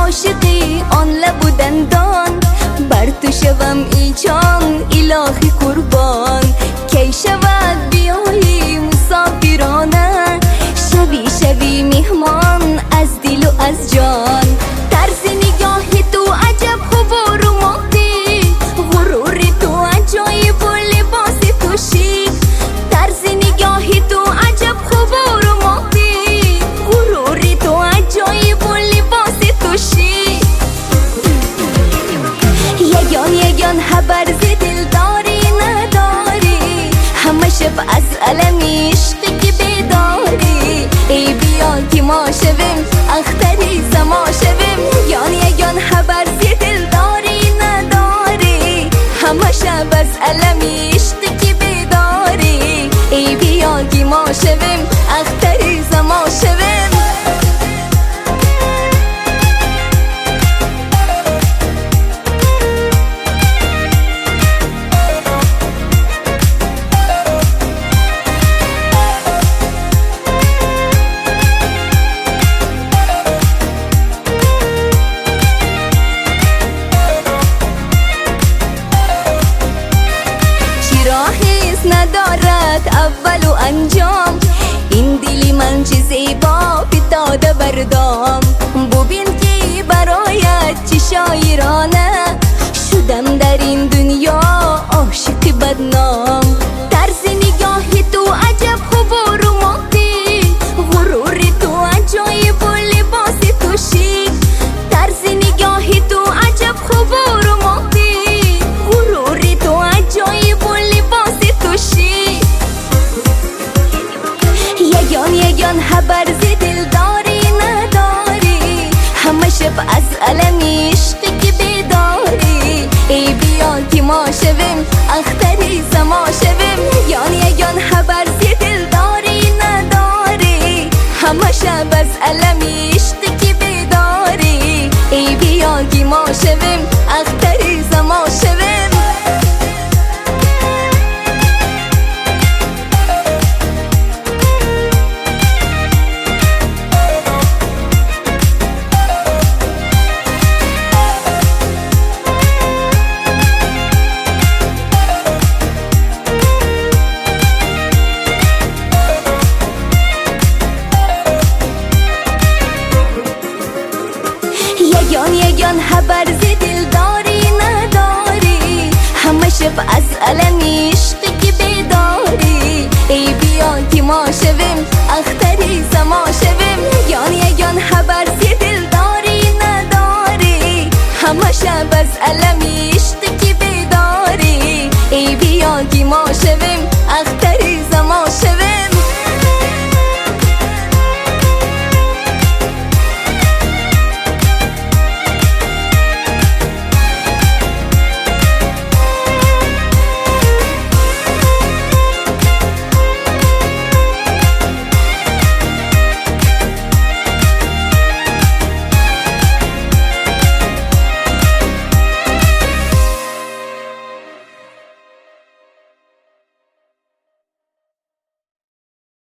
عاشقی آن لب و دندان، بر تو شوم ای جان الهی قربان. کی شود بیایی مسافرانه، شوی شوی میهمان از دل و از جان. طرز نگاه تو عجب خوب و رومانتیک، غرور تو عجایب و لباس تو شیک. طرز نگاه تو عجب خوب و رومانتیک، غرور تو عجایب و لباس تو شیک. یگان خبر ز دل داری نداری، همه شب از علم عشقی که بیداری. ای بیا که ما شویم اختری زما شویم، یگان خبر ز دل داری نداری، همه شب از علم عشقی که بیداری. ای بیا که ما شویم اختری زما شویم. ندارد اول و انجام، این دلی من چه زیبا فتاده بردام. ببین که برایت چه شاعرانه، شدم در این دنیا عاشق بدنام. طرز نگاه تو عجب خوب و رومانتیک، غرور تو عجایب و لباس تو شیک. طرز نگاه تو عجب خوب و رومانتیک، غرور تو عجایب و لباس تو شیک. یگان خبر ز دل داری نداری، همه شب از علم عشقی که بیداری. ای بیا که ما شویم اختری زما شویم، یگان خبر ز دل داری نداری، همه شب از علم عشقی که بیداری. ای بیا که ما شویم اختری زما شویم. یگان خبر ز دل داری نداری، همه شب از علم عشقی که بیداری. ای بیا که ما شویم اختری زما